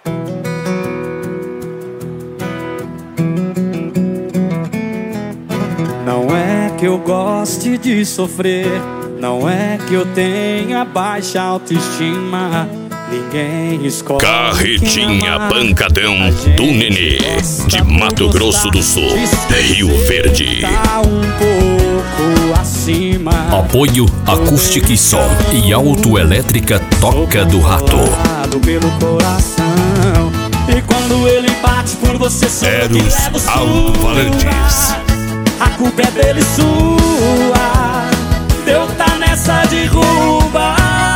Não é que eu goste de sofrer, não é que eu tenha baixa autoestima. Ninguém escolhe. Carretinha Pancadão do Nenê, de Mato Grosso do Sul, Rio Verde. Tá um pouco acima. Apoio Acústica e Som e Autoelétrica Toca do Rato. Pelo coração. E quando ele bate por você, sou eu que levo sua. Alto-falantes. A culpa é dele, sua. Deus tá nessa derruba.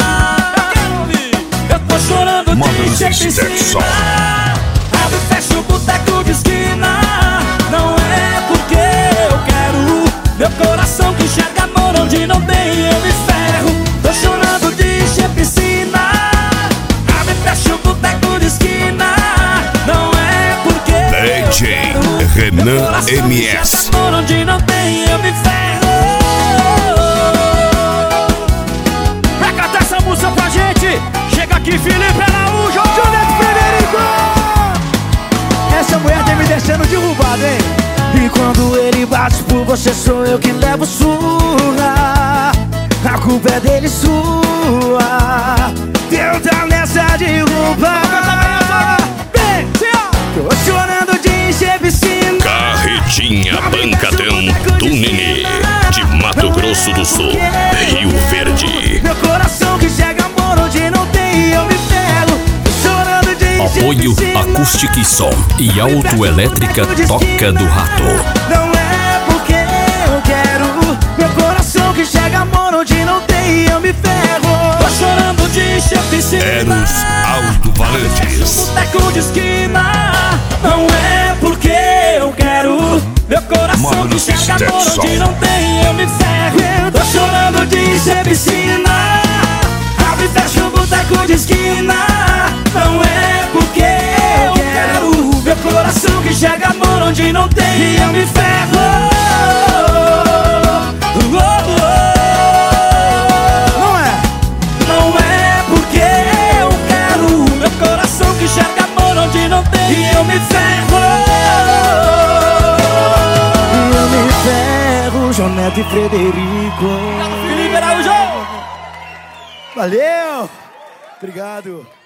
Eu tô chorando de jeito. Abre e fecha o boteco de esquina. Não é porque eu quero. Meu coração que enxerga amor onde não tem, eu me ferro. Tô chorando de encher piscina. Abre e fecha o boteco de esquina. Não é porque DJ Renan MS. Onde não tem, eu me ferro. Pra cantar essa música pra gente, chega aqui Felipe Araújo, Juliette Frederico. Essa mulher tem me deixando derrubado, hein? E quando ele bate por você, sou eu que levo surra. A culpa é dele, sua. Deus tá nessa derruba. Tô chorando de encher piscina. Carretinha Pancadão do Nenê, de Mato Grosso do Sul, Rio Verde. Meu coração que chega amor onde não tem, eu me ferro. Chorando de encher Apoio piscina. Acústica e Som e Autoelétrica Toca do Rato. Não é porque eu quero. Meu coração que chega amor onde não tem, eu me ferro. Tô chorando de encher piscina. Eros Alto-falantes. Boteco de esquina. Não é porque eu quero. Meu coração que chega amor onde não tem, eu me ferro. Tô chorando de encher piscina. Abre e fecha o boteco de esquina. Não é porque eu quero. Meu coração que chega amor onde não tem, eu me ferro. Não é porque eu quero. Meu coração que enxerga amor onde não tem, e eu me ferro. Eu me ferro, Jonete e Frederico. Felipe Araújo. Valeu! Obrigado.